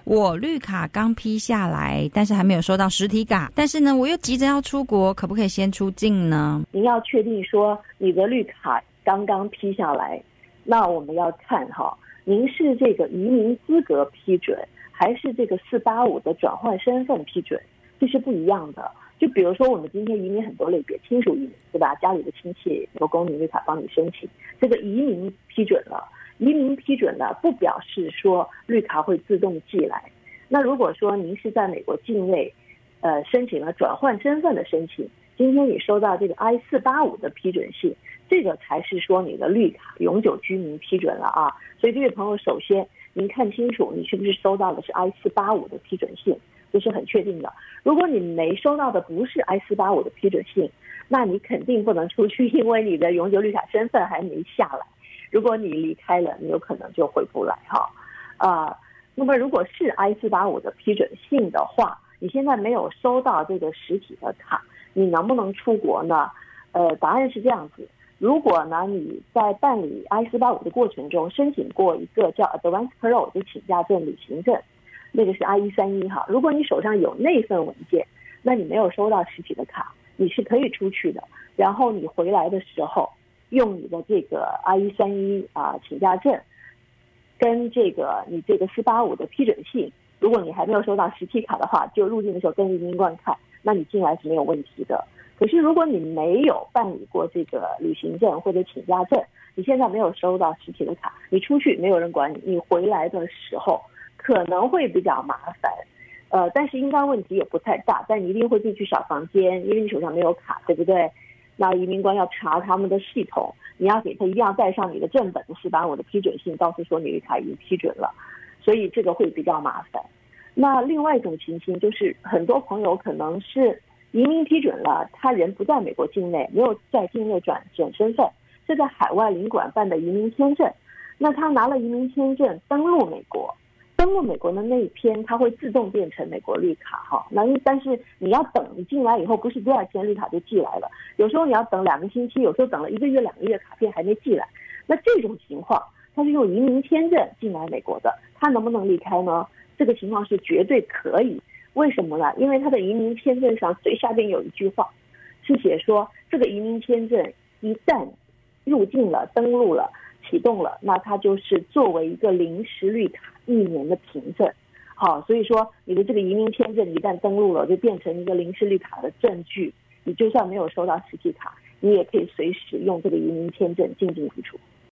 我绿卡刚批下来，但是还没有收到实体卡，但是呢我又急着要出国，可不可以先出境呢？ 您要确定说你的绿卡刚刚批下来，那我们要看您是这个移民资格批准，还是这个485的转换身份批准，这是不一样的。就比如说我们今天移民很多类别，亲属移民对吧？家里的亲戚有公民绿卡帮你申请，这个移民批准了，移民批准了不表示说绿卡会自动寄来。那如果说您是在美国境内申请了转换身份的申请，今天你收到这个 I-485 的批准信，这个才是说你的绿卡永久居民批准了啊。所以这位朋友，首先您看清楚你是不是收到的是 I-485 的批准信，这是很确定的。如果你没收到的不是 I-485 的批准信，那你肯定不能出去，因为你的永久绿卡身份还没下来。如果你离开了，你有可能就回不来那么如果是 I-485 的批准信的话，你现在没有收到这个实体的卡，你能不能出国呢？答案是这样子。如果呢你在办理 I-485 的过程中申请过一个叫 Advance Parole 的请假证、旅行证，那个是 I-131如果你手上有那份文件，那你没有收到实体的卡，你是可以出去的。然后你回来的时候，用你的这个 I-131请假证，跟这个你这个485的批准信，如果你还没有收到实体卡的话，就入境的时候跟移民官看，那你进来是没有问题的。可是如果你没有办理过这个旅行证或者请假证，你现在没有收到实体的卡，你出去没有人管你，你回来的时候可能会比较麻烦，但是应该问题也不太大，但你一定会进去小房间，因为你手上没有卡，对不对？那移民官要查他们的系统，你要给他一定要带上你的正本的485的批准信，告诉说你绿卡已经批准了，所以这个会比较麻烦。那另外一种情形就是很多朋友可能是移民批准了，他人不在美国境内，没有在境内转身份，是在海外领馆办的移民签证。那他拿了移民签证登陆美国的那一篇，他会自动变成美国绿卡但是你要等，你进来以后不是第二天绿卡就寄来了，有时候你要等2个星期，有时候等了1个月2个月，卡片还没寄来。那这种情况他是用移民签证进来美国的，他能不能离开呢？这个情况是绝对可以。为什么呢？因为他的移民签证上最下边有一句话是写说，这个移民签证一旦入境了、登陆了、启动了，那它就是作为一个临时绿卡1年的凭证。所以说你的这个移民签证一旦登陆了，就变成一个临时绿卡的证据，你就算没有收到实体卡，你也可以随时用这个移民签证进进出出。